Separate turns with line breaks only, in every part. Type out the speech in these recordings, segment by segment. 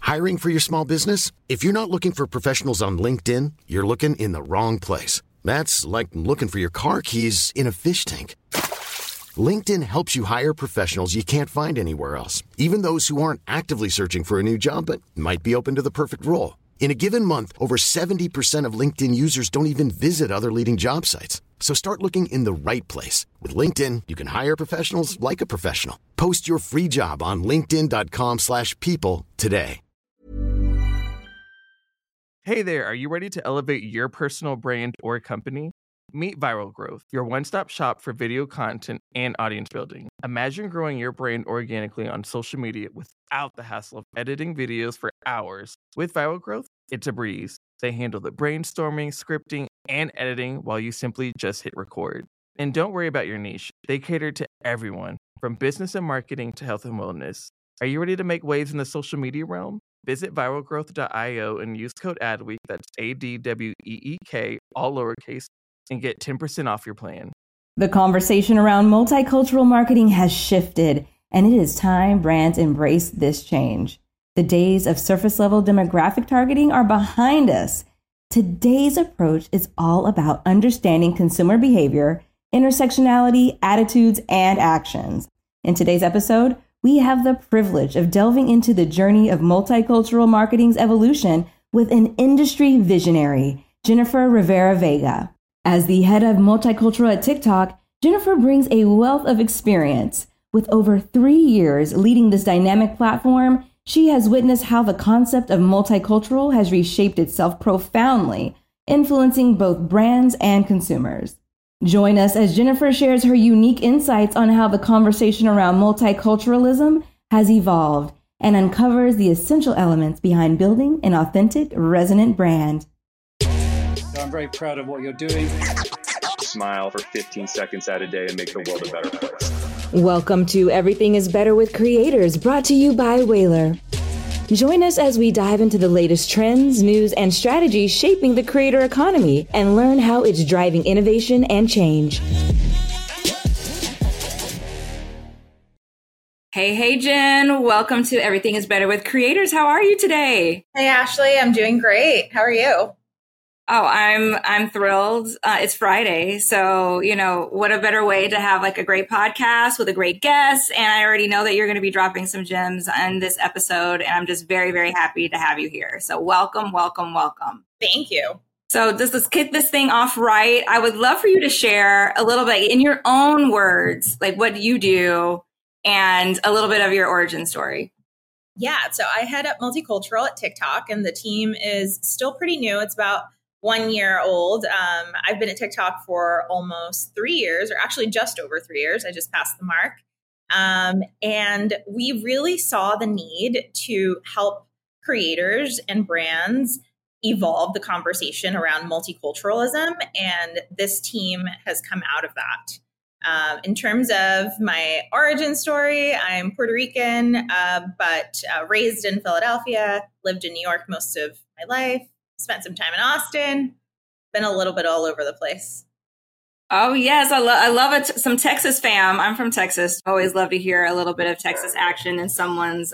Hiring for your small business? If you're not looking for professionals on LinkedIn, you're looking in the wrong place. That's like looking for your car keys in a fish tank. LinkedIn helps you hire professionals you can't find anywhere else, even those who aren't actively searching for a new job but might be open to the perfect role. In a given month, over 70% of LinkedIn users don't even visit other leading job sites. So start looking in the right place. With LinkedIn, you can hire professionals like a professional. Post your free job on linkedin.com/people today.
Hey there, are you ready to elevate your personal brand or company? Meet Viral Growth, your one-stop shop for video content and audience building. Imagine growing your brand organically on social media without the hassle of editing videos for hours. With Viral Growth, it's a breeze. They handle the brainstorming, scripting, and editing while you simply just hit record. And don't worry about your niche. They cater to everyone, from business and marketing to health and wellness. Are you ready to make waves in the social media realm? Visit viralgrowth.io and use code ADWEEK, that's ADWEEK, all lowercase, and get 10% off your plan.
The conversation around multicultural marketing has shifted, and it is time brands embrace this change. The days of surface-level demographic targeting are behind us. Today's approach is all about understanding consumer behavior, intersectionality, attitudes, and actions. In today's episode, we have the privilege of delving into the journey of multicultural marketing's evolution with an industry visionary, Jennifer Rivera Vega. As the head of multicultural at TikTok, Jennifer brings a wealth of experience. With over 3 years leading this dynamic platform, she has witnessed how the concept of multicultural has reshaped itself profoundly, influencing both brands and consumers. Join us as Jennifer shares her unique insights on how the conversation around multiculturalism has evolved and uncovers the essential elements behind building an authentic, resonant brand.
I'm very proud of what you're doing.
Smile for 15 seconds out a day and make the world a better place.
Welcome to Everything is Better with Creators, brought to you by Whaler. Join us as we dive into the latest trends, news, and strategies shaping the creator economy and learn how it's driving innovation and change. Hey, Jen. Welcome to Everything is Better with Creators. How are you today?
Hey, Ashley. I'm doing great. How are you?
Oh, I'm thrilled. It's Friday. So, what a better way to have like a great podcast with a great guest. And I already know that you're going to be dropping some gems on this episode. And I'm just very, very happy to have you here. So welcome, welcome, welcome.
Thank you.
So let's kick this thing off right. I would love for you to share a little bit in your own words, like what you do and a little bit of your origin story.
Yeah. So I head up multicultural at TikTok and the team is still pretty new. It's about 1 year old. I've been at TikTok for almost 3 years, or actually just over 3 years. I just passed the mark. And we really saw the need to help creators and brands evolve the conversation around multiculturalism. And this team has come out of that. In terms of my origin story, I'm Puerto Rican, but raised in Philadelphia, lived in New York most of my life. Spent some time in Austin, been a little bit all over the place.
Oh, yes. I love some Texas fam. I'm from Texas. Always love to hear a little bit of Texas action in someone's,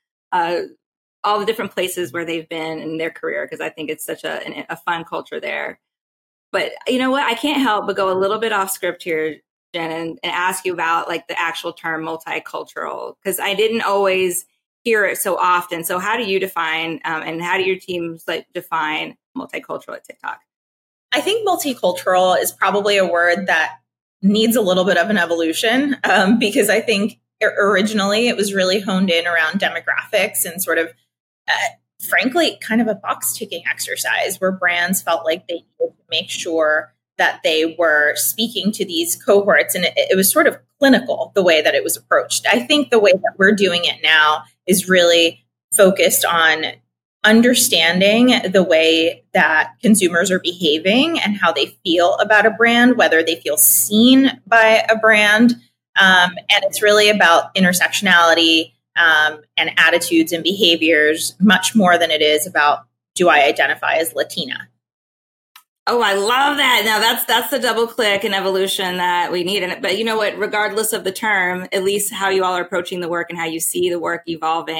all the different places where they've been in their career, because I think it's such a fun culture there. But you know what? I can't help but go a little bit off script here, Jen, and ask you about like the actual term multicultural, because I didn't always hear it so often. So how do you define and how do your teams define multicultural at TikTok?
I think multicultural is probably a word that needs a little bit of an evolution because I think originally it was really honed in around demographics and sort of, frankly, kind of a box ticking exercise where brands felt like they needed to make sure that they were speaking to these cohorts. And it was sort of clinical the way that it was approached. I think the way that we're doing it now is really focused on understanding the way that consumers are behaving and how they feel about a brand, whether they feel seen by a brand. And it's really about intersectionality and attitudes and behaviors much more than it is about, do I identify as Latina?
Oh, I love that. Now that's the double click and evolution that we need. But you know what, regardless of the term, at least how you all are approaching the work and how you see the work evolving,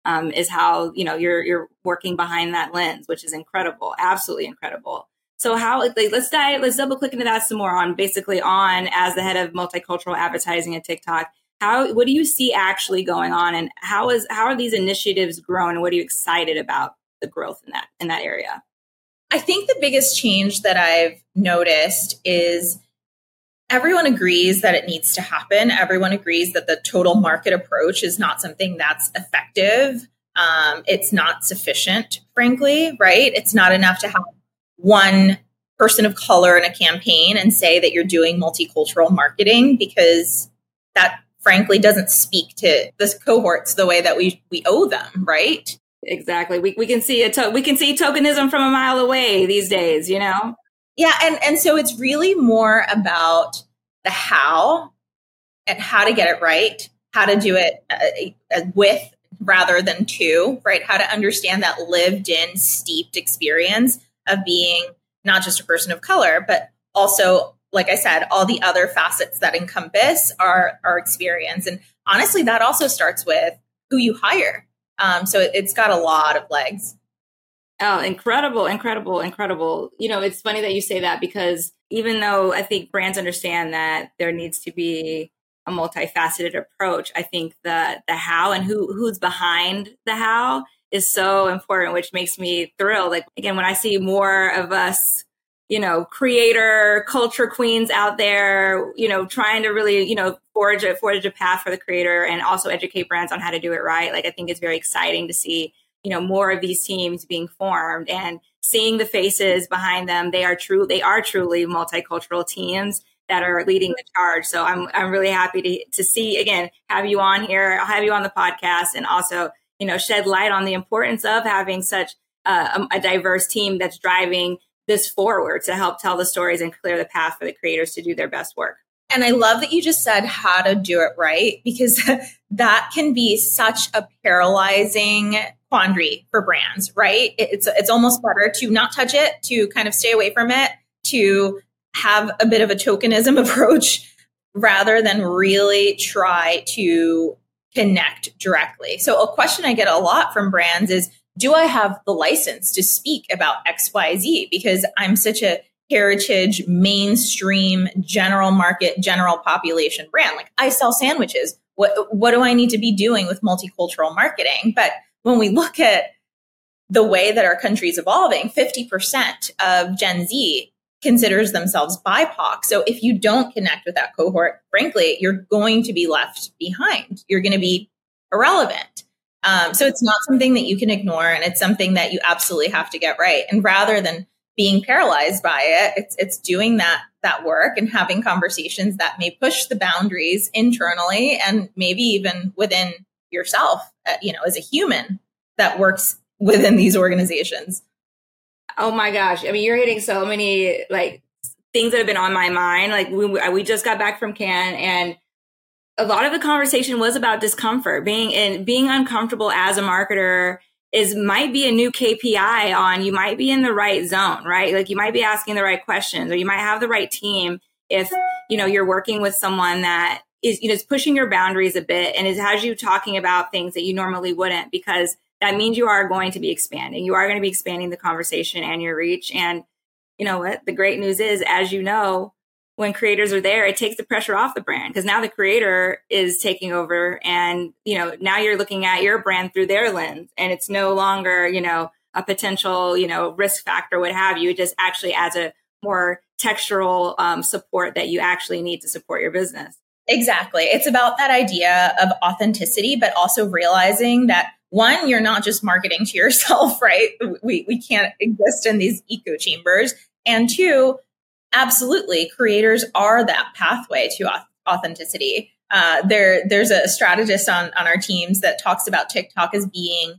is how, you're working behind that lens, which is incredible, absolutely incredible. So let's double click into that some more as the head of multicultural advertising at TikTok. What do you see actually going on, and how are these initiatives growing, and what are you excited about the growth in that area?
I think the biggest change that I've noticed is everyone agrees that it needs to happen. Everyone agrees that the total market approach is not something that's effective. It's not sufficient, frankly, right? It's not enough to have one person of color in a campaign and say that you're doing multicultural marketing, because that frankly doesn't speak to this cohorts the way that we owe them, right?
Exactly. We can see tokenism from a mile away these days, Yeah,
and so it's really more about the how and how to get it right, how to do it with rather than to, right? How to understand that lived in, steeped experience of being not just a person of color, but also, like I said, all the other facets that encompass our experience. And honestly, that also starts with who you hire. So it's got a lot of legs.
Oh, incredible. It's funny that you say that, because even though I think brands understand that there needs to be a multifaceted approach, I think the how and who's behind the how is so important, which makes me thrilled. Like, again, when I see more of us, creator culture queens out there, trying to really, forge a path for the creator and also educate brands on how to do it right. Like, I think it's very exciting to see, more of these teams being formed and seeing the faces behind them. They are truly multicultural teams that are leading the charge. So I'm really happy to see, again, have you on here. I'll have you on the podcast, and also, shed light on the importance of having such a diverse team that's driving this forward to help tell the stories and clear the path for the creators to do their best work.
And I love that you just said how to do it right, because that can be such a paralyzing quandary for brands, right? It's almost better to not touch it, to kind of stay away from it, to have a bit of a tokenism approach rather than really try to connect directly. So a question I get a lot from brands is, do I have the license to speak about XYZ? Because I'm such a heritage, mainstream, general market, general population brand. Like, I sell sandwiches. What do I need to be doing with multicultural marketing? But when we look at the way that our country is evolving, 50% of Gen Z considers themselves BIPOC. So if you don't connect with that cohort, frankly, you're going to be left behind. You're going to be irrelevant. So it's not something that you can ignore, and it's something that you absolutely have to get right. And rather than being paralyzed by it, it's doing that work and having conversations that may push the boundaries internally and maybe even within yourself, as a human that works within these organizations.
Oh my gosh. I mean, you're hitting so many things that have been on my mind. Like, we just got back from Cannes, and a lot of the conversation was about discomfort. Being uncomfortable as a marketer might be a new KPI on, you might be in the right zone, right? Like, you might be asking the right questions, or you might have the right team if, you're working with someone that is pushing your boundaries a bit and has you talking about things that you normally wouldn't, because that means you are going to be expanding. You are going to be expanding the conversation and your reach. And you know what? The great news is, as you know, when creators are there, it takes the pressure off the brand, because now the creator is taking over, and, now you're looking at your brand through their lens, and it's no longer, a potential, risk factor, what have you. It just actually adds a more textural support that you actually need to support your business.
Exactly. It's about that idea of authenticity, but also realizing that, one, you're not just marketing to yourself, right? We can't exist in these echo chambers. And two, absolutely, creators are that pathway to authenticity. There's a strategist on our teams that talks about TikTok as being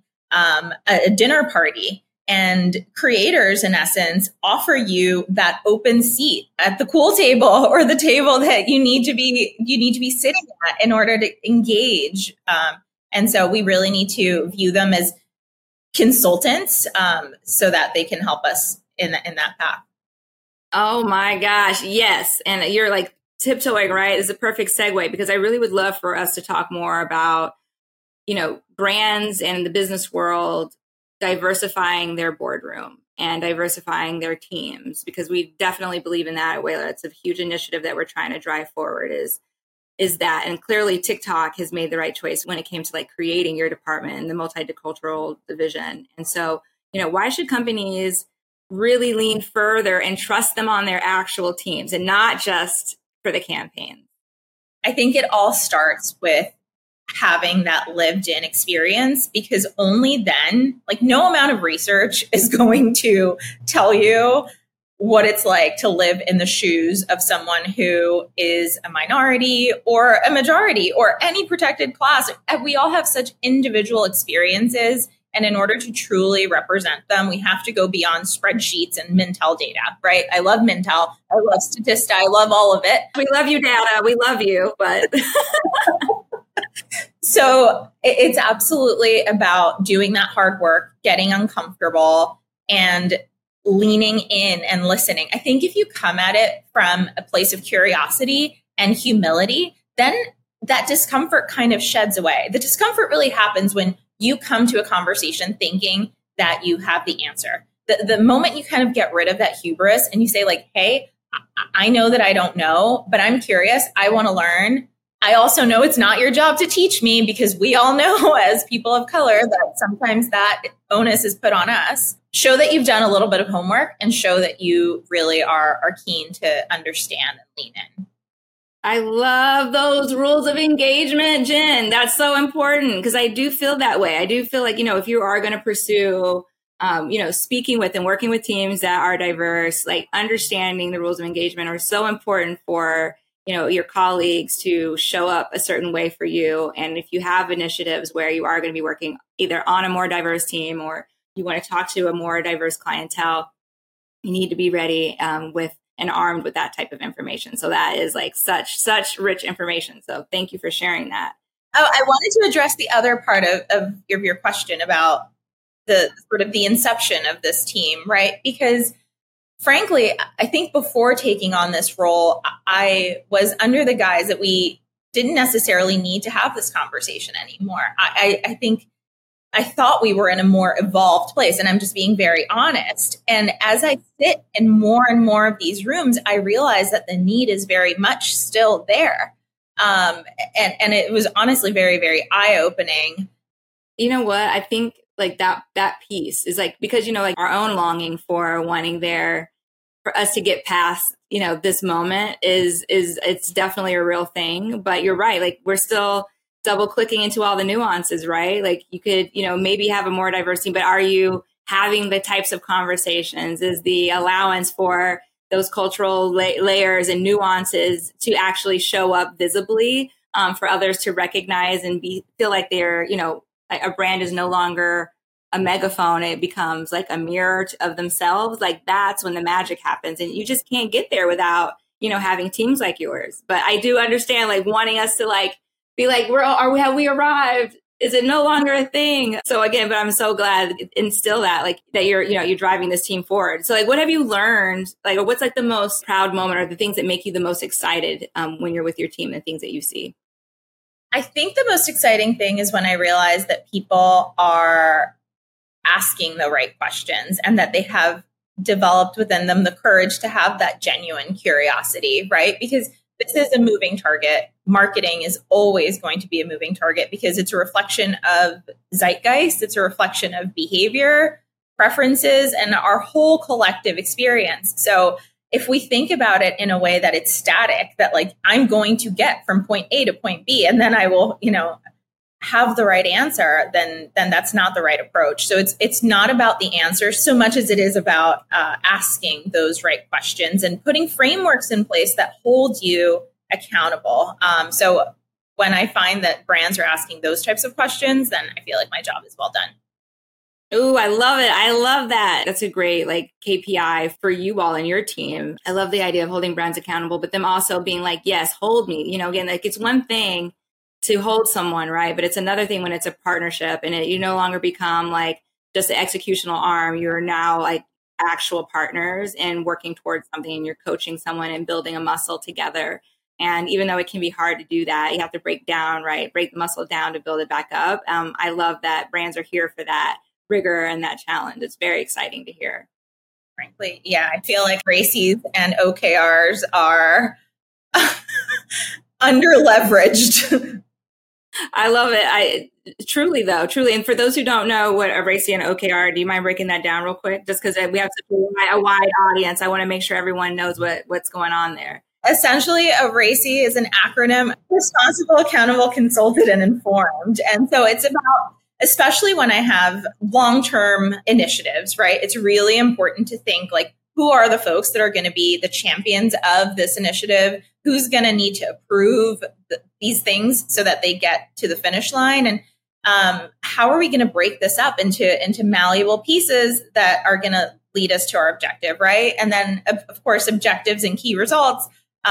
a dinner party. And creators, in essence, offer you that open seat at the pool table, or the table that you need to be sitting at in order to engage. And so we really need to view them as consultants, so that they can help us in that path.
Oh my gosh, yes. And you're like tiptoeing, right? It's a perfect segue, because I really would love for us to talk more about
brands and the business world diversifying their boardroom and diversifying their teams, because we definitely believe in that at Whalar. It's a huge initiative that we're trying to drive forward is that. And clearly TikTok has made the right choice when it came to like creating your department and the multicultural division. And so, why should companies really lean further and trust them on their actual teams and not just for the campaign?
I think it all starts with having that lived in experience, because only then, like, no amount of research is going to tell you what it's like to live in the shoes of someone who is a minority or a majority or any protected class. We all have such individual experiences. And in order to truly represent them, we have to go beyond spreadsheets and Mintel data, right? I love Mintel. I love Statista. I love all of it.
We love you, data. We love you, but...
So it's absolutely about doing that hard work, getting uncomfortable, and leaning in and listening. I think if you come at it from a place of curiosity and humility, then that discomfort kind of sheds away. The discomfort really happens when you come to a conversation thinking that you have the answer. The moment you kind of get rid of that hubris and you say like, hey, I know that I don't know, but I'm curious. I want to learn. I also know it's not your job to teach me, because we all know as people of color that sometimes that onus is put on us. Show that you've done a little bit of homework and show that you really are keen to understand and lean in.
I love those rules of engagement, Jen. That's so important, because I do feel that way. I do feel like, if you are going to pursue, speaking with and working with teams that are diverse, like understanding the rules of engagement are so important for your colleagues to show up a certain way for you. And if you have initiatives where you are going to be working either on a more diverse team or you want to talk to a more diverse clientele, you need to be ready with and armed with that type of information. So that is like such rich information. So thank you for sharing that.
Oh, I wanted to address the other part of your question about the sort of the inception of this team, right? Because frankly, I think before taking on this role, I was under the guise that we didn't necessarily need to have this conversation anymore. I think I thought we were in a more evolved place, and I'm just being very honest. And as I sit in more and more of these rooms, I realize that the need is very much still there. And it was honestly very, very eye-opening.
You know what? I think like that piece is like, because, like our own longing for wanting for us to get past, this moment it's definitely a real thing. But you're right. Like we're still double clicking into all the nuances, right? Like you could, maybe have a more diverse team, but are you having the types of conversations? Is the allowance for those cultural layers and nuances to actually show up visibly for others to recognize and feel like they're, a brand is no longer a megaphone. It becomes like a mirror of themselves. Like that's when the magic happens. And you just can't get there without, having teams like yours. But I do understand like wanting us to like, be like, have we arrived? Is it no longer a thing? So again, but I'm so glad instill that, like that you're driving this team forward. So like, what have you learned? Like, or what's like the most proud moment or the things that make you the most excited when you're with your team and things that you see?
I think the most exciting thing is when I realize that people are asking the right questions and that they have developed within them the courage to have that genuine curiosity, right? Because this is a moving target. Marketing is always going to be a moving target because it's a reflection of zeitgeist. It's a reflection of behavior, preferences, and our whole collective experience. So if we think about it in a way that it's static, that like I'm going to get from point A to point B, and then I will, have the right answer, then that's not the right approach. So it's not about the answer so much as it is about asking those right questions and putting frameworks in place that hold you accountable. So when I find that brands are asking those types of questions, then I feel like my job is well done.
Ooh, I love it. I love that. That's a great like KPI for you all and your team. I love the idea of holding brands accountable, but them also being like, yes, hold me. Again, like it's one thing to hold someone, right? But it's another thing when it's a partnership and you no longer become like just an executional arm. You're now like actual partners and working towards something, and you're coaching someone and building a muscle together. And even though it can be hard to do that, you have to break the muscle down to build it back up. I love that brands are here for that rigor and that challenge. It's very exciting to hear.
Frankly, yeah, I feel like RACIs and OKRs are under leveraged.
I love it. Truly. And for those who don't know what a RACI and OKR, do you mind breaking that down real quick? Just because we have such a wide audience, I want to make sure everyone knows what's going on there.
Essentially, a RACI is an acronym: responsible, accountable, consulted, and informed. And so it's about, especially when I have long-term initiatives, right? It's really important to think like, who are the folks that are going to be the champions of this initiative? Who's going to need to approve these things so that they get to the finish line? And how are we going to break this up into malleable pieces that are going to lead us to our objective, right? And then, of course, objectives and key results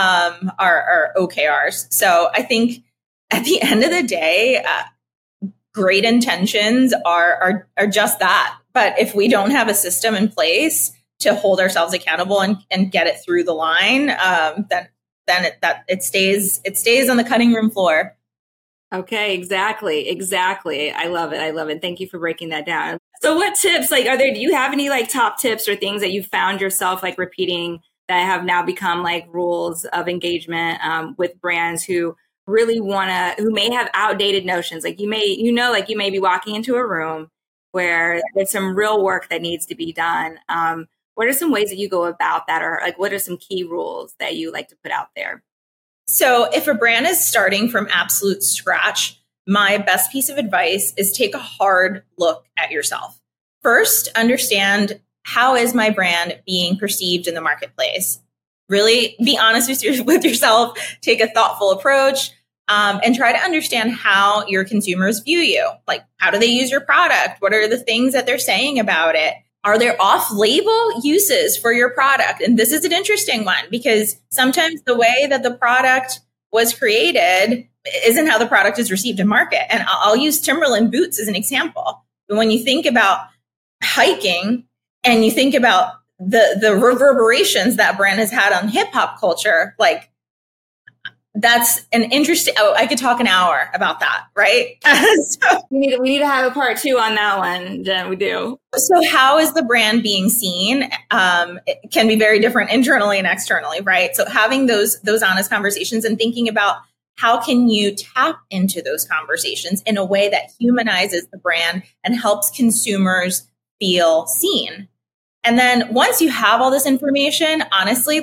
are OKRs. So I think at the end of the day, great intentions are just that. But if we don't have a system in place to hold ourselves accountable and get it through the line, then it stays on the cutting room floor.
Okay, exactly. I love it. Thank you for breaking that down. So what tips, do you have any top tips or things that you found yourself repeating that have now become rules of engagement with brands who really who may have outdated notions? You may be walking into a room where there's some real work that needs to be done. What are some ways that you go about that? Or what are some key rules that you like to put out there?
So if a brand is starting from absolute scratch, my best piece of advice is take a hard look at yourself. First, understand, how is my brand being perceived in the marketplace? Really be honest with yourself, take a thoughtful approach, and try to understand how your consumers view you. How do they use your product? What are the things that they're saying about it? Are there off-label uses for your product? And this is an interesting one, because sometimes the way that the product was created isn't how the product is received in market. And I'll use Timberland boots as an example. When you think about hiking and you think about the reverberations that brand has had on hip hop culture, that's an interesting, I could talk an hour about that, right?
So, we need to have a part 2 on that one, Jen, we do.
So how is the brand being seen? It can be very different internally and externally, right? So having those honest conversations and thinking about how can you tap into those conversations in a way that humanizes the brand and helps consumers feel seen. And then once you have all this information, honestly,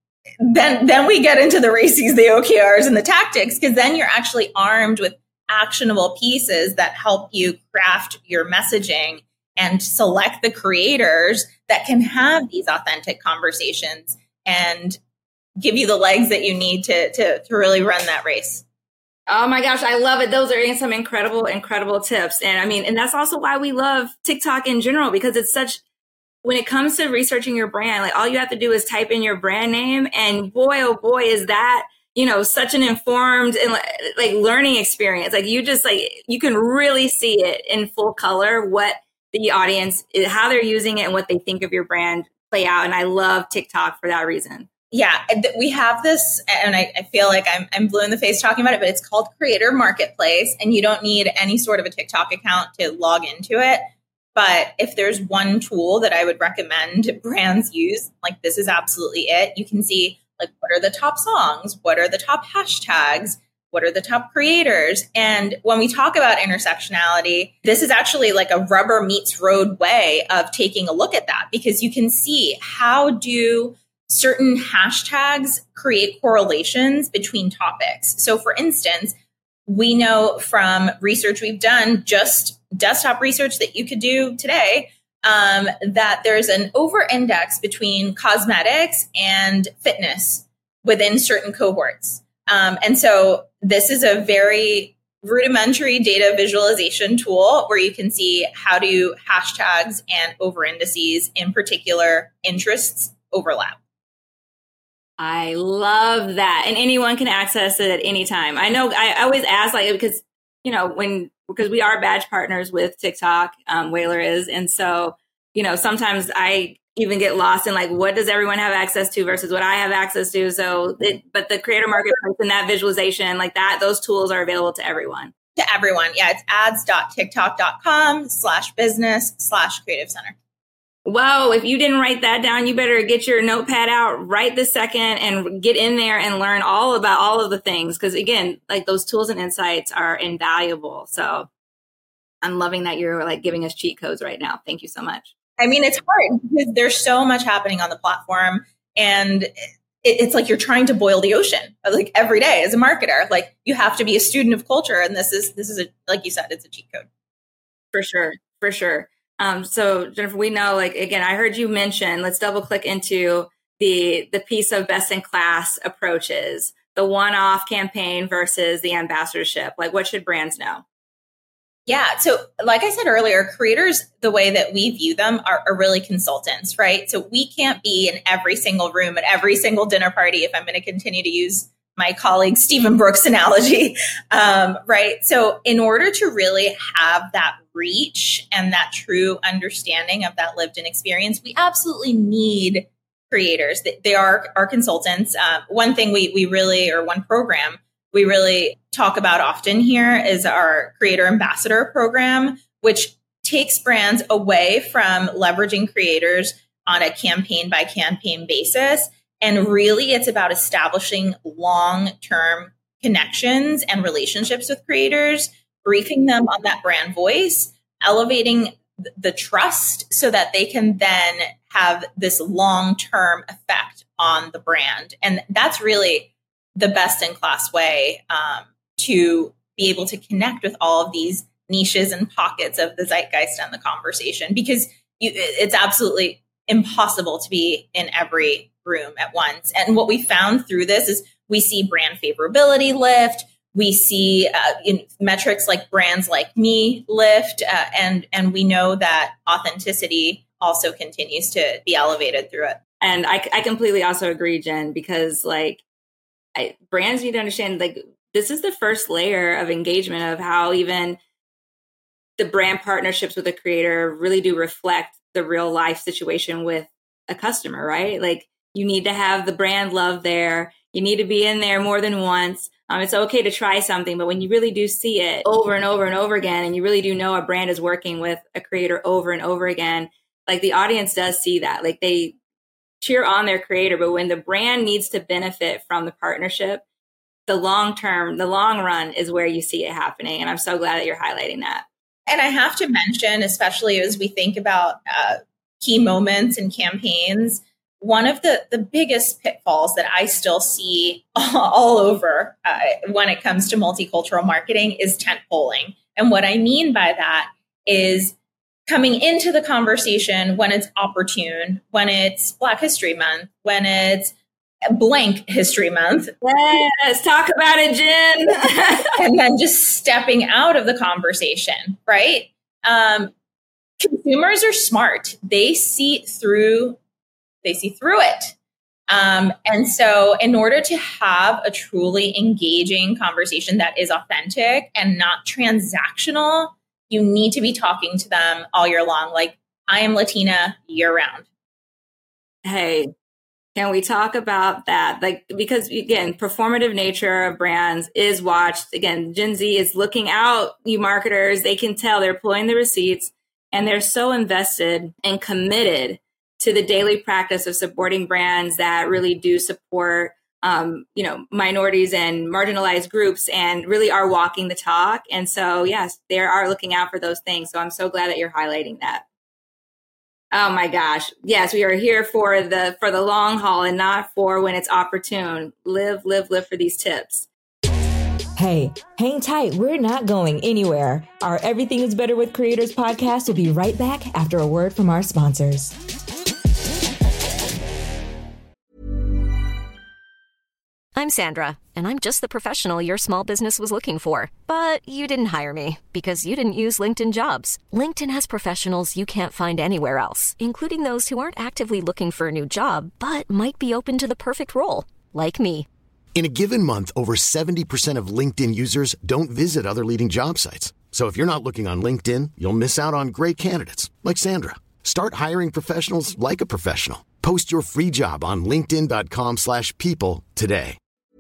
then we get into the RACIs, the OKRs, and the tactics, because then you're actually armed with actionable pieces that help you craft your messaging and select the creators that can have these authentic conversations and give you the legs that you need to really run that race.
Oh my gosh, I love it. Those are some incredible tips. And that's also why we love TikTok in general, because it's when it comes to researching your brand, all you have to do is type in your brand name, and boy, oh boy, is that, such an informed and learning experience. You can really see it in full color, what the audience, how they're using it and what they think of your brand play out. And I love TikTok for that reason.
Yeah, we have this, and I feel like I'm blue in the face talking about it, but it's called Creator Marketplace, and you don't need any sort of a TikTok account to log into it. But if there's one tool that I would recommend brands use, this is absolutely it. You can see what are the top songs? What are the top hashtags? What are the top creators? And when we talk about intersectionality, this is actually a rubber meets road way of taking a look at that, because you can see how do certain hashtags create correlations between topics. So for instance, we know from research we've done, just desktop research that you could do today, that there's an over-index between cosmetics and fitness within certain cohorts. And so this is a very rudimentary data visualization tool where you can see how do hashtags and over-indices in particular interests overlap.
I love that. And anyone can access it at any time. I know I always ask because we are badge partners with TikTok, Whaler is. And so, sometimes I even get lost in like, what does everyone have access to versus what I have access to? But the creator marketplace and that visualization like that, those tools are available to everyone.
To everyone. Yeah. It's ads.tiktok.com/business/creative center.
Whoa, if you didn't write that down, you better get your notepad out right this second and get in there and learn all about all of the things. Because again, like those tools and insights are invaluable. So I'm loving that you're like giving us cheat codes right now. Thank you so much.
I mean, it's hard because there's so much happening on the platform, and it's like you're trying to boil the ocean like every day as a marketer. Like you have to be a student of culture. And this is a, like you said, it's a cheat code.
For sure. For sure. So Jennifer, we know, like, again, I heard you mention, let's double click into the piece of best in class approaches, the one-off campaign versus the ambassadorship. Like, what should brands know?
Yeah. So like I said earlier, creators, the way that we view them are really consultants, right? So we can't be in every single room at every single dinner party, if I'm going to continue to use my colleague Stephen Brooks analogy, right? So in order to really have that reach and that true understanding of that lived in experience, we absolutely need creators. They are our consultants. One thing we really, or one program we really talk about often here is our Creator Ambassador program, which takes brands away from leveraging creators on a campaign by campaign basis. And really, it's about establishing long-term connections and relationships with creators, briefing them on that brand voice, elevating the trust so that they can then have this long-term effect on the brand. And that's really the best in class way to be able to connect with all of these niches and pockets of the zeitgeist and the conversation, because it's absolutely impossible to be in every room at once. And what we found through this is we see brand favorability lift. We see metrics like brands like me lift. And we know that authenticity also continues to be elevated through it.
And I completely also agree, Jen, because like brands need to understand, like, this is the first layer of engagement of how even the brand partnerships with a creator really do reflect the real life situation with a customer, right? Like you need to have the brand love there. You need to be in there more than once. It's okay to try something, but when you really do see it over and over and over again, and you really do know a brand is working with a creator over and over again, like the audience does see that. Like they cheer on their creator, but when the brand needs to benefit from the partnership, the long run is where you see it happening. And I'm so glad that you're highlighting that.
And I have to mention, especially as we think about key moments and campaigns, one of the biggest pitfalls that I still see all over when it comes to multicultural marketing is tentpoling. And what I mean by that is coming into the conversation when it's opportune, when it's Black History Month, when it's blank History Month.
Let's talk about it, Jen.
And then just stepping out of the conversation, right? Consumers are smart. They see through it. And so in order to have a truly engaging conversation that is authentic and not transactional, you need to be talking to them all year long. Like, I am Latina year round.
Hey, can we talk about that? Like, because again, performative nature of brands is watched. Again, Gen Z is looking out, you marketers, they can tell they're pulling the receipts and they're so invested and committed to the daily practice of supporting brands that really do support minorities and marginalized groups and really are walking the talk. And so, yes, they are looking out for those things. So I'm so glad that you're highlighting that. Oh my gosh. Yes, we are here for the long haul and not for when it's opportune. Live for these tips.
Hey, hang tight. We're not going anywhere. Our Everything is Better with Creators podcast will be right back after a word from our sponsors.
I'm Sandra, and I'm just the professional your small business was looking for. But you didn't hire me because you didn't use LinkedIn Jobs. LinkedIn has professionals you can't find anywhere else, including those who aren't actively looking for a new job, but might be open to the perfect role, like me.
In a given month, over 70% of LinkedIn users don't visit other leading job sites. So if you're not looking on LinkedIn, you'll miss out on great candidates like Sandra. Start hiring professionals like a professional. Post your free job on linkedin.com/people today.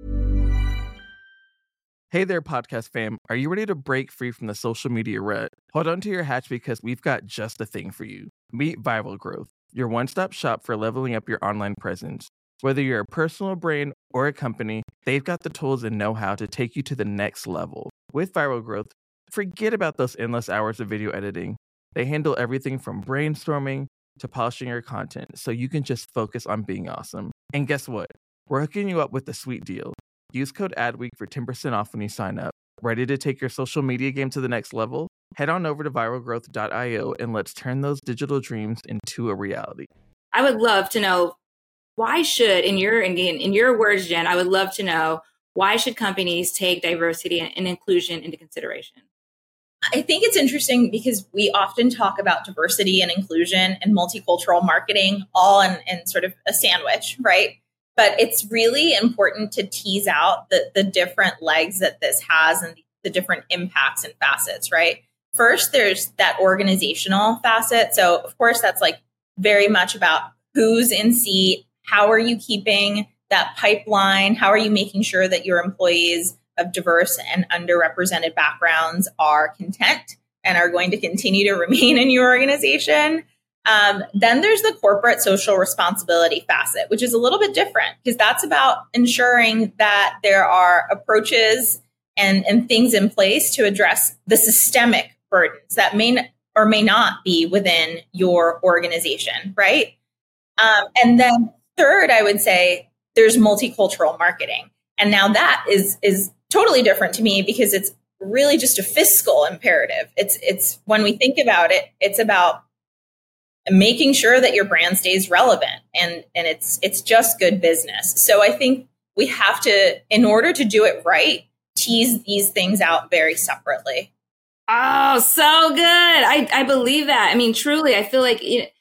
Hey there, podcast fam. Are you ready to break free from the social media rut? Hold on to your hatch because we've got just the thing for you. Meet Viral Growth, your one-stop shop for leveling up your online presence. Whether you're a personal brand or a company, they've got the tools and know-how to take you to the next level. With Viral Growth, forget about those endless hours of video editing. They handle everything from brainstorming to polishing your content so you can just focus on being awesome. And guess what? We're hooking you up with a sweet deal. Use code ADWEEK for 10% off when you sign up. Ready to take your social media game to the next level? Head on over to viralgrowth.io and let's turn those digital dreams into a reality.
I would love to know, why should, in your words, Jen, I would love to know, why should companies take diversity and inclusion into consideration?
I think it's interesting because we often talk about diversity and inclusion and multicultural marketing all in sort of a sandwich, right? But it's really important to tease out the different legs that this has and the different impacts and facets, right? First, there's that organizational facet. So, of course, that's like very much about who's in seat. How are you keeping that pipeline? How are you making sure that your employees of diverse and underrepresented backgrounds are content and are going to continue to remain in your organization? Then there's the corporate social responsibility facet, which is a little bit different because that's about ensuring that there are approaches and things in place to address the systemic burdens that may or may not be within your organization, right? And then third, I would say there's multicultural marketing. And now that is totally different to me because it's really just a fiscal imperative. It's when we think about it, it's about making sure that your brand stays relevant and it's just good business. So I think we have to, in order to do it right, tease these things out very separately.
Oh, so good. I believe that. I mean, truly, I feel like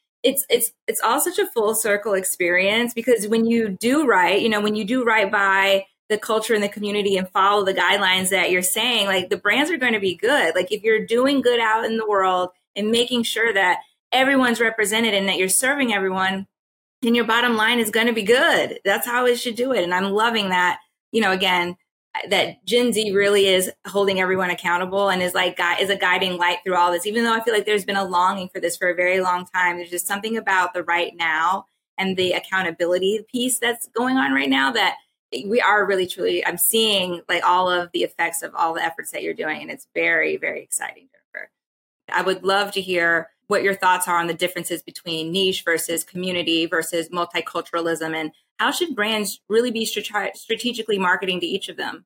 it's all such a full circle experience because when you do right, when you do right by the culture and the community and follow the guidelines that you're saying, like the brands are going to be good. Like if you're doing good out in the world and making sure that everyone's represented and that you're serving everyone, then your bottom line is going to be good. That's how it should do it. And I'm loving that, again, that Gen Z really is holding everyone accountable and is a guiding light through all this. Even though I feel like there's been a longing for this for a very long time, there's just something about the right now and the accountability piece that's going on right now that we are really, truly, I'm seeing like all of the effects of all the efforts that you're doing. And it's very, very exciting, Jennifer. I would love to hear what your thoughts are on the differences between niche versus community versus multiculturalism, and how should brands really be strategically marketing to each of them?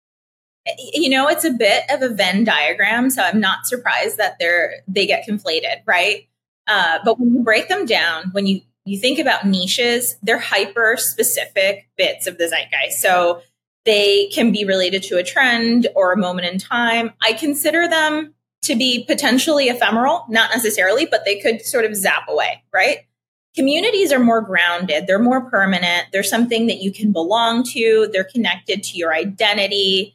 It's a bit of a Venn diagram, so I'm not surprised that they get conflated, right? But when you break them down, when you think about niches, they're hyper specific bits of the zeitgeist. So they can be related to a trend or a moment in time. I consider them to be potentially ephemeral, not necessarily, but they could sort of zap away, right? Communities are more grounded. They're more permanent. They're something that you can belong to. They're connected to your identity.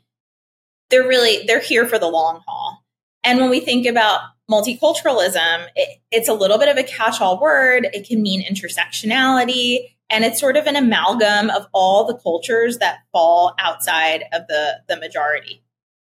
They're here for the long haul. And when we think about multiculturalism, it's a little bit of a catch-all word. It can mean intersectionality, and it's sort of an amalgam of all the cultures that fall outside of the majority.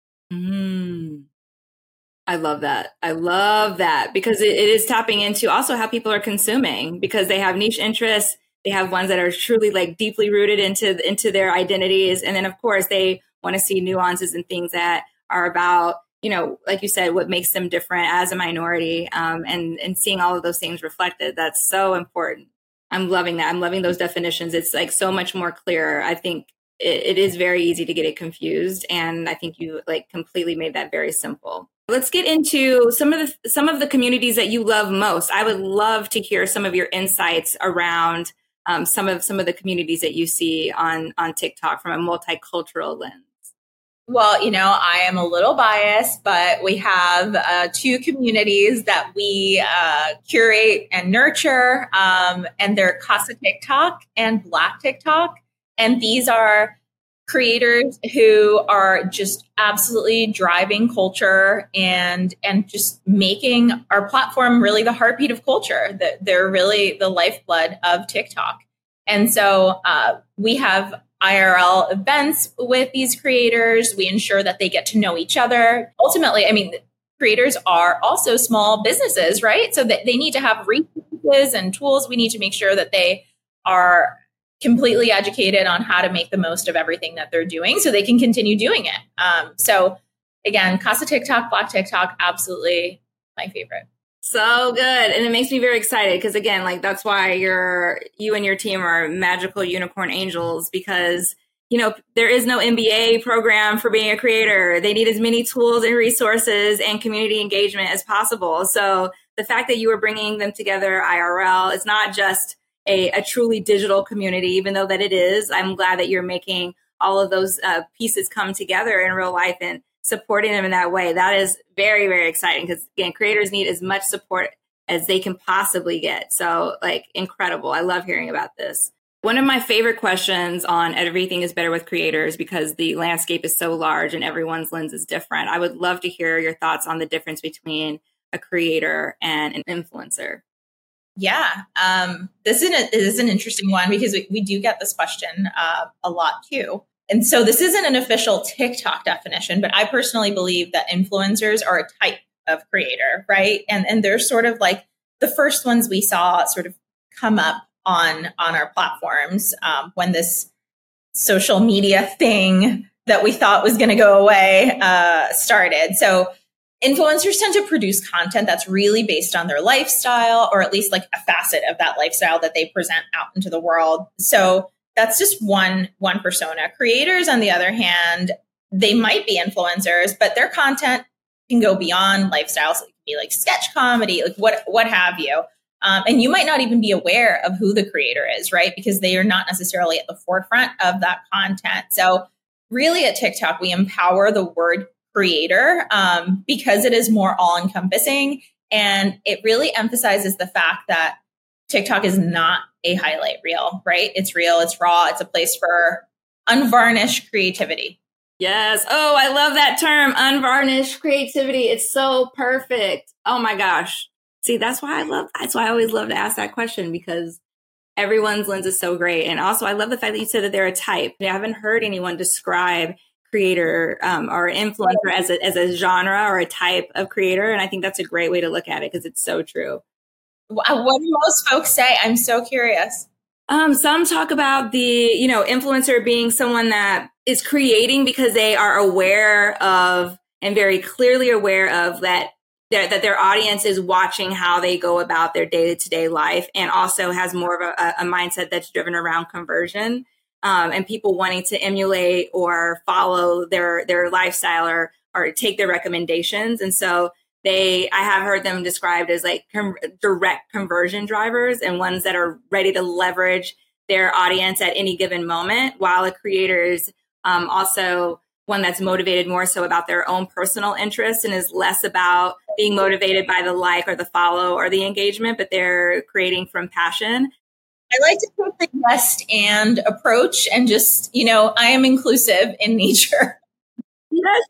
I love that. I love that because it is tapping into also how people are consuming because they have niche interests. They have ones that are truly like deeply rooted into their identities. And then, of course, they want to see nuances and things that are about, like you said, what makes them different as a minority, and seeing all of those things reflected. That's so important. I'm loving that. I'm loving those definitions. It's like so much more clear. I think it is very easy to get it confused. And I think you like completely made that very simple. Let's get into some of the communities that you love most. I would love to hear some of your insights around some of the communities that you see on TikTok from a multicultural lens.
Well, I am a little biased, but we have two communities that we curate and nurture, and they're Casa TikTok and Black TikTok. And these are creators who are just absolutely driving culture and just making our platform really the heartbeat of culture. That they're really the lifeblood of TikTok. And so we have IRL events with these creators. We ensure that they get to know each other. Ultimately, I mean, creators are also small businesses, right? So that they need to have resources and tools. We need to make sure that they are completely educated on how to make the most of everything that they're doing so they can continue doing it. So again, Casa TikTok, Black TikTok, absolutely my favorite.
So good. And it makes me very excited because, again, like that's why you and your team are magical unicorn angels, because, you know, there is no MBA program for being a creator. They need as many tools and resources and community engagement as possible. So the fact that you are bringing them together IRL, it's not just a truly digital community, even though that it is. I'm glad that you're making all of those pieces come together in real life and supporting them in that way. That is very, very exciting because, again, creators need as much support as they can possibly get. So, like, incredible. I love hearing about this. One of my favorite questions on Everything is Better with Creators, because the landscape is so large and everyone's lens is different. I would love to hear your thoughts on the difference between a creator and an influencer.
Yeah, this is an interesting one because we do get this question a lot too. And so this isn't an official TikTok definition, but I personally believe that influencers are a type of creator, right? And they're sort of like the first ones we saw sort of come up on our platforms when this social media thing that we thought was going to go away started. So influencers tend to produce content that's really based on their lifestyle, or at least like a facet of that lifestyle that they present out into the world. So that's just one persona. Creators, on the other hand, they might be influencers, but their content can go beyond lifestyle. So it can be like sketch comedy, like what have you. And you might not even be aware of who the creator is, right? Because they are not necessarily at the forefront of that content. So really at TikTok, we empower the word creator because it is more all-encompassing, and it really emphasizes the fact that TikTok is not a highlight reel, right? It's real, it's raw, it's a place for unvarnished creativity.
Yes. Oh, I love that term, unvarnished creativity. It's so perfect. Oh my gosh. See, that's why I always love to ask that question, because everyone's lens is so great. And also I love the fact that you said that they're a type. I haven't heard anyone describe creator or influencer as a genre or a type of creator. And I think that's a great way to look at it because it's so true.
What do most folks say? I'm so curious.
Some talk about the, influencer being someone that is creating because they are aware of and very clearly aware of that their audience is watching how they go about their day-to-day life, and also has more of a mindset that's driven around conversion. And people wanting to emulate or follow their lifestyle or take their recommendations. And so I have heard them described as like direct conversion drivers, and ones that are ready to leverage their audience at any given moment, while a creator is also one that's motivated more so about their own personal interests and is less about being motivated by the like or the follow or the engagement, but they're creating from passion.
I like to take the yes and approach and just, I am inclusive in nature.
Yes,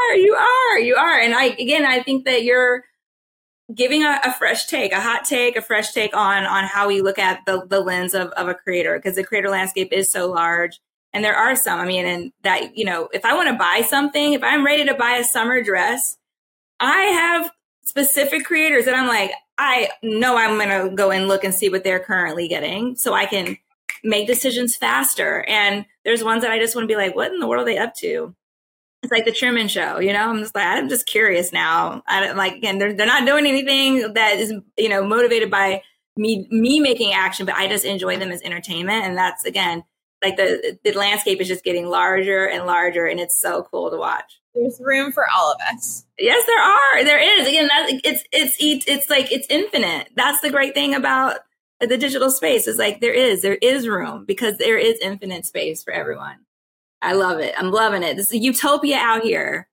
you are. And I think that you're giving a fresh take, a hot take, a fresh take on how we look at the lens of a creator, because the creator landscape is so large. And there are some, and that, if I want to buy something, if I'm ready to buy a summer dress, I have specific creators that I'm like, I know I'm going to go and look and see what they're currently getting so I can make decisions faster. And there's ones that I just want to be like, what in the world are they up to? It's like the Truman Show, I'm just curious now. Again, they're not doing anything that is, motivated by me making action, but I just enjoy them as entertainment. And that's, again, like the landscape is just getting larger and larger, and it's so cool to watch.
There's room for all of us.
Yes, there is. Again, it's infinite. That's the great thing about the digital space, is like there is room, because there is infinite space for everyone. I love it. I'm loving it. This is a utopia out here.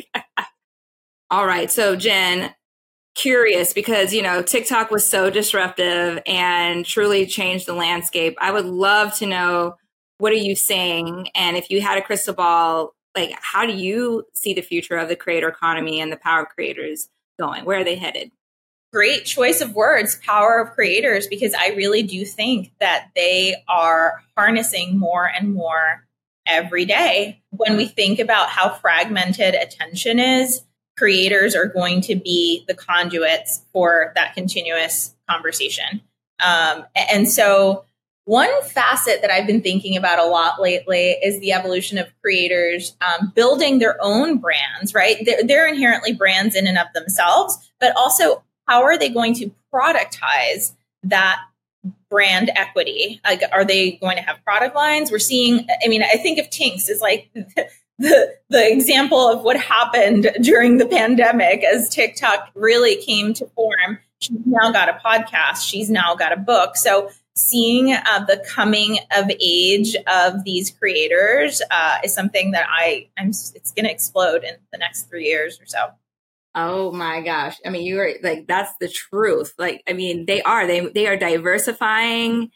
All right. So Jen, curious, because, TikTok was so disruptive and truly changed the landscape. I would love to know what are you seeing? And if you had a crystal ball, like, how do you see the future of the creator economy and the power of creators going? Where are they headed?
Great choice of words, power of creators, because I really do think that they are harnessing more and more every day. When we think about how fragmented attention is, creators are going to be the conduits for that continuous conversation. And so one facet that I've been thinking about a lot lately is the evolution of creators building their own brands, right? They're inherently brands in and of themselves, but also how are they going to productize that brand equity? Like, are they going to have product lines? We're seeing, I mean, I think of Tinks as like the example of what happened during the pandemic as TikTok really came to form. She's now got a podcast. She's now got a book. So seeing the coming of age of these creators is something that it's going to explode in the next 3 years or so.
Oh my gosh. I mean, you are like, that's the truth. Like, I mean, they are diversifying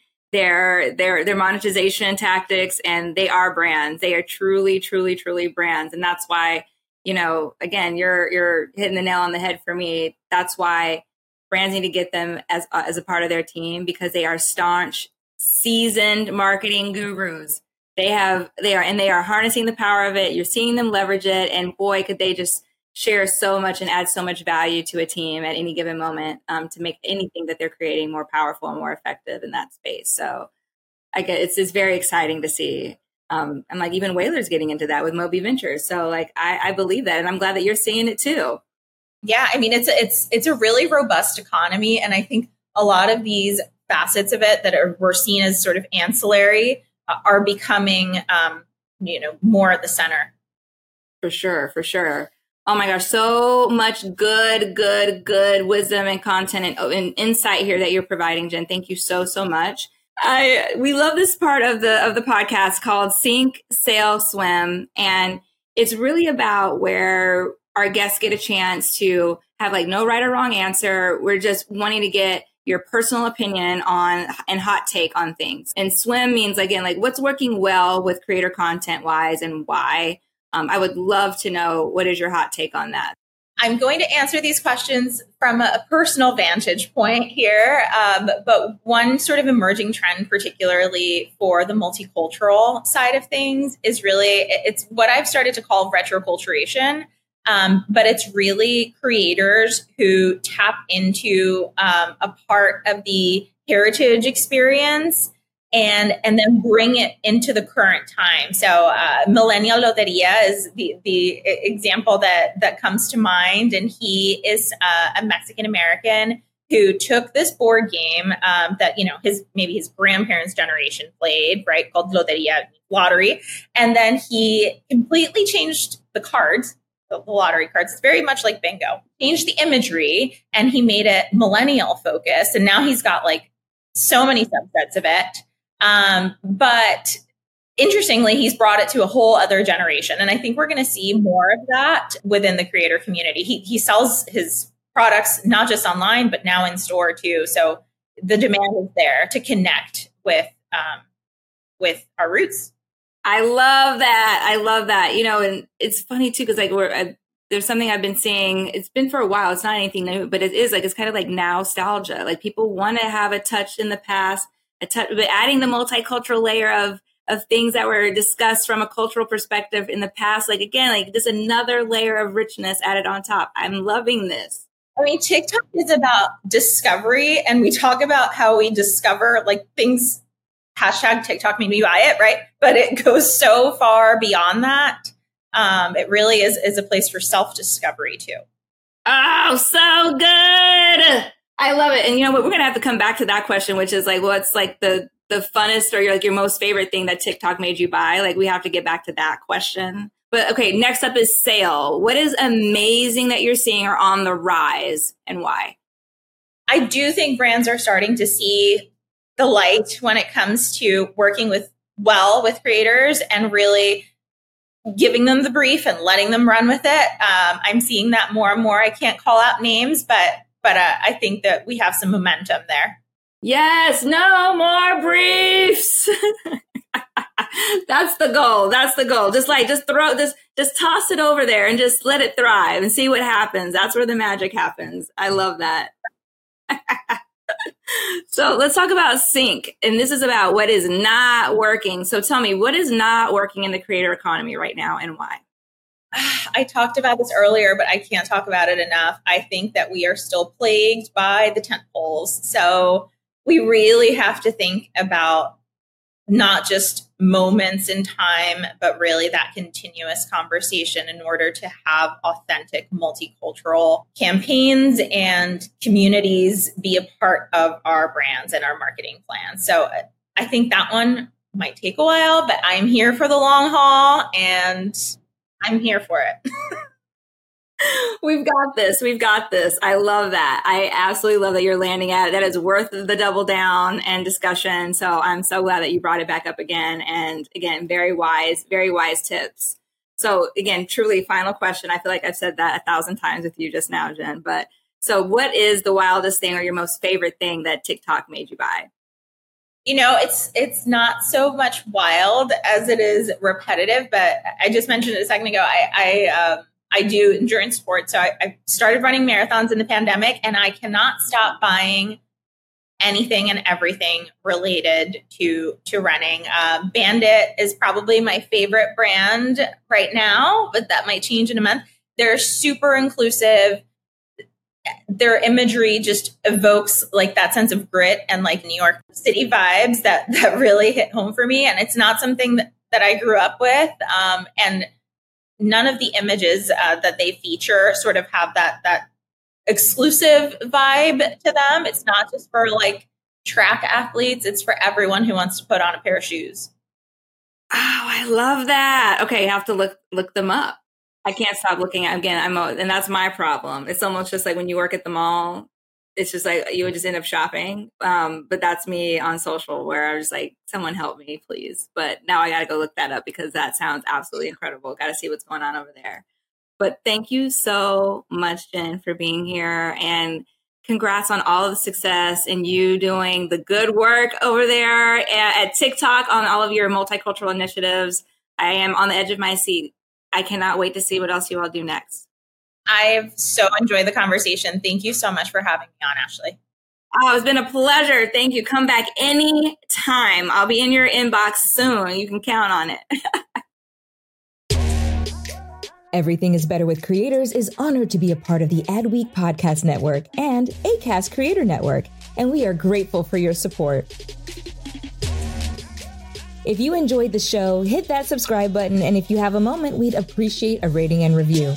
their monetization tactics, and they are brands. They are truly, truly, truly brands. And that's why, you know, again, you're hitting the nail on the head for me. That's why brands need to get them as a part of their team, because they are staunch, seasoned marketing gurus. They are harnessing the power of it. You're seeing them leverage it, and boy, could they just share so much and add so much value to a team at any given moment to make anything that they're creating more powerful and more effective in that space. So I guess it's very exciting to see. And like even Whaler's getting into that with Moby Ventures. So like I believe that, and I'm glad that you're seeing it too.
Yeah, I mean, it's a really robust economy. And I think a lot of these facets of it that we're seen as sort of ancillary are becoming, more at the center.
For sure. Oh my gosh, so much good wisdom and content and insight here that you're providing, Jen. Thank you so much. We love this part of the podcast called Sink, Sail, Swim. And it's really about where our guests get a chance to have like no right or wrong answer. We're just wanting to get your personal opinion on and hot take on things. And swim means, again, like what's working well with creator content wise and why. I would love to know, what is your hot take on that?
I'm going to answer these questions from a personal vantage point here. But one sort of emerging trend, particularly for the multicultural side of things, is really, it's what I've started to call retroculturation. But it's really creators who tap into a part of the heritage experience and then bring it into the current time. So Millennial Loteria is the example that comes to mind. And he is a Mexican-American who took this board game that, his grandparents' generation played, right, called Loteria, lottery. And then he completely changed the cards, the lottery cards. It's very much like bingo. Changed the imagery, and he made it millennial focused. And now he's got like so many subsets of it. But interestingly, he's brought it to a whole other generation. And I think we're going to see more of that within the creator community. He sells his products, not just online, but now in store too. So the demand is there to connect with our roots.
I love that. And it's funny too, because like there's something I've been seeing. It's been for a while. It's not anything new, but it is like, it's kind of like nostalgia. Like people want to have a touch in the past, but adding the multicultural layer of things that were discussed from a cultural perspective in the past. Like, again, like just another layer of richness added on top. I'm loving this.
I mean, TikTok is about discovery, and we talk about how we discover like things, hashtag TikTok made me buy it, right? But it goes so far beyond that. It really is a place for self-discovery too.
Oh, so good. I love it. And you know what? We're going to have to come back to that question, which is like, what's like the funnest or your most favorite thing that TikTok made you buy? Like, we have to get back to that question. But okay, next up is Sail. What is amazing that you're seeing or on the rise, and why?
I do think brands are starting to see the light when it comes to working with creators and really giving them the brief and letting them run with it. I'm seeing that more and more. I can't call out names, but I think that we have some momentum there.
Yes, no more briefs. That's the goal. That's the goal. Just toss it over there and just let it thrive and see what happens. That's where the magic happens. I love that. So let's talk about sync. And this is about what is not working. So tell me, what is not working in the creator economy right now and why?
I talked about this earlier, but I can't talk about it enough. I think that we are still plagued by the tentpoles. So we really have to think about not just moments in time, but really that continuous conversation in order to have authentic multicultural campaigns and communities be a part of our brands and our marketing plans. So I think that one might take a while, but I'm here for the long haul and I'm here for it.
We've got this. We've got this. I love that. I absolutely love that you're landing at it. That is worth the double down and discussion. So I'm so glad that you brought it back up again. And again, very wise tips. So again, truly final question. I feel like I've said that 1,000 times with you just now, Jen. But so what is the wildest thing or your most favorite thing that TikTok made you buy?
You know, it's not so much wild as it is repetitive, but I just mentioned it a second ago. I do endurance sports. So I started running marathons in the pandemic, and I cannot stop buying anything and everything related to running. Bandit is probably my favorite brand right now, but that might change in a month. They're super inclusive. Their imagery just evokes like that sense of grit and like New York City vibes that really hit home for me. And it's not something that I grew up with. And none of the images that they feature sort of have that exclusive vibe to them. It's not just for like track athletes. It's for everyone who wants to put on a pair of shoes.
Oh, I love that. Okay, I have to look them up. I can't stop looking at again. And that's my problem. It's almost just like when you work at the mall, it's just like you would just end up shopping. But that's me on social where I was like, someone help me, please. But now I got to go look that up because that sounds absolutely incredible. Got to see what's going on over there. But thank you so much, Jen, for being here. And congrats on all of the success and you doing the good work over there at TikTok on all of your multicultural initiatives. I am on the edge of my seat. I cannot wait to see what else you all do next.
I've so enjoyed the conversation. Thank you so much for having me on, Ashley.
Oh, it's been a pleasure. Thank you. Come back any time. I'll be in your inbox soon. You can count on
it. Everything is Better with Creators is honored to be a part of the Adweek Podcast Network and Acast Creator Network, and we are grateful for your support. If you enjoyed the show, hit that subscribe button, and if you have a moment, we'd appreciate a rating and review.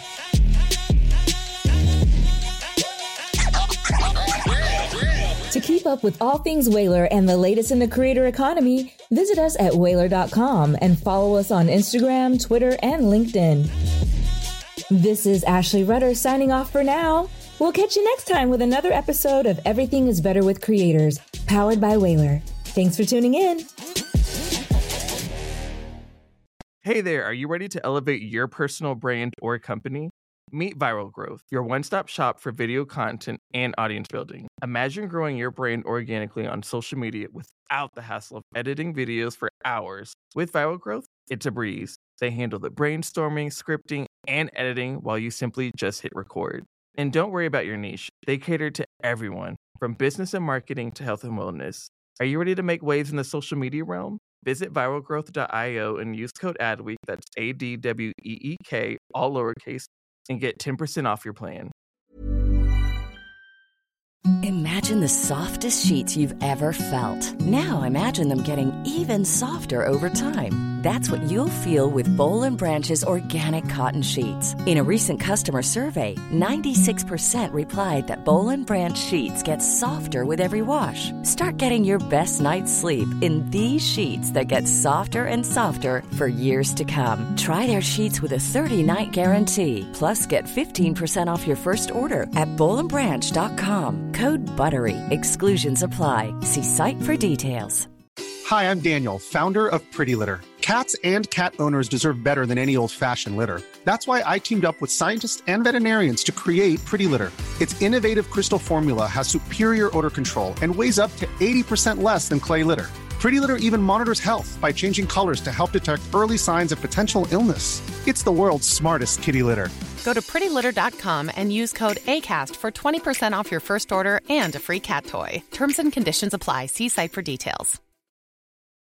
To keep up with all things Whalar and the latest in the creator economy, visit us at Whalar.com and follow us on Instagram, Twitter, and LinkedIn. This is Ashley Rudder signing off for now. We'll catch you next time with another episode of Everything is Better with Creators, powered by Whalar. Thanks for tuning in.
Hey there, are you ready to elevate your personal brand or company? Meet Viral Growth, your one-stop shop for video content and audience building. Imagine growing your brand organically on social media without the hassle of editing videos for hours. With Viral Growth, it's a breeze. They handle the brainstorming, scripting, and editing while you simply just hit record. And don't worry about your niche. They cater to everyone, from business and marketing to health and wellness. Are you ready to make waves in the social media realm? Visit viralgrowth.io and use code ADWEEK, that's ADWEEK, all lowercase, and get 10% off your plan.
Imagine the softest sheets you've ever felt. Now imagine them getting even softer over time. That's what you'll feel with Boll & Branch's organic cotton sheets. In a recent customer survey, 96% replied that Boll & Branch sheets get softer with every wash. Start getting your best night's sleep in these sheets that get softer and softer for years to come. Try their sheets with a 30-night guarantee. Plus, get 15% off your first order at bollandbranch.com. Code BUTTERY. Exclusions apply. See site for details.
Hi, I'm Daniel, founder of Pretty Litter. Cats and cat owners deserve better than any old-fashioned litter. That's why I teamed up with scientists and veterinarians to create Pretty Litter. Its innovative crystal formula has superior odor control and weighs up to 80% less than clay litter. Pretty Litter even monitors health by changing colors to help detect early signs of potential illness. It's the world's smartest kitty litter.
Go to prettylitter.com and use code ACAST for 20% off your first order and a free cat toy. Terms and conditions apply. See site for details.